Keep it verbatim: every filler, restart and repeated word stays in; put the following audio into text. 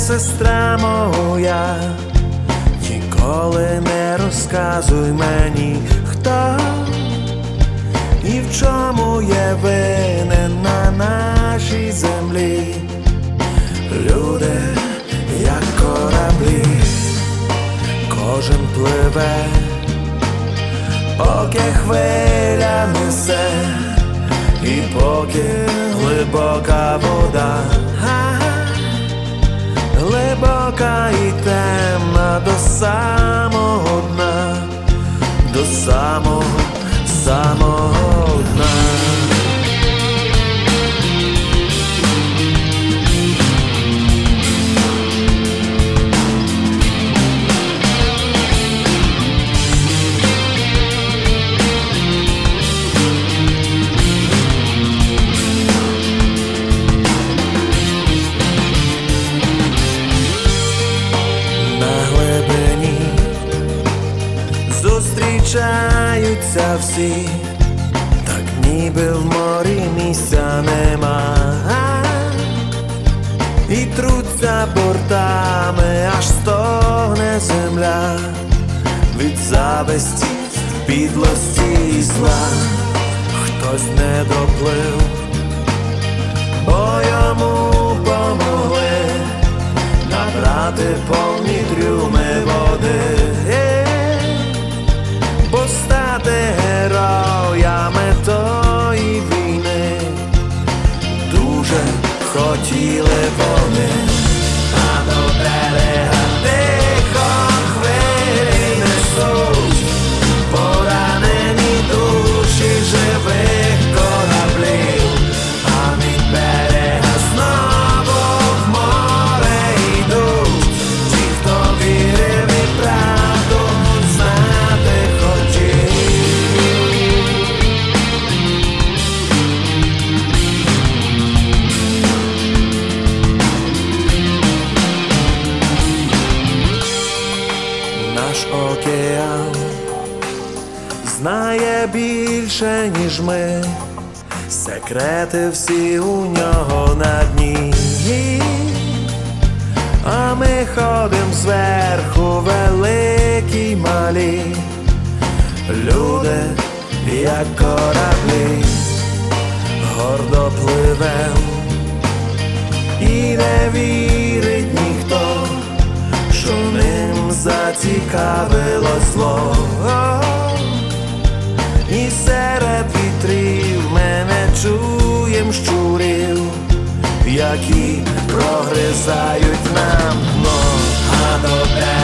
сестра моя, ніколи не розказуй мені, хто і в чому є винен на нашій землі. Люди, як кораблі, кожен пливе, поки хвиля несе, і поки глибока вода, глибока і темна до самого дна, до самого, самого дна. Зустрічаються всі, так ніби в морі місця нема, і труться бортами, аж стогне земля від зависті, підлості і зла. Хтось не доплив, бо йому помогли набрати повні трюми води. Стати героями тої війни дуже хотіли вони, а до берега тихо хвилі несуть поранені душі живих кораблів, а від берега знову в море йдуть ті, хто вірив і правду знати хотів. Наш океан знає більше, ніж ми, секрети всі у нього на дні, а ми ходим зверху великі й малі. Люди, як кораблі, гордо пливем, і не вірить ніхто, що ним зацікавило зло. І серед вітрів ми не чуєм щурів, які прогризають нам дно, а добре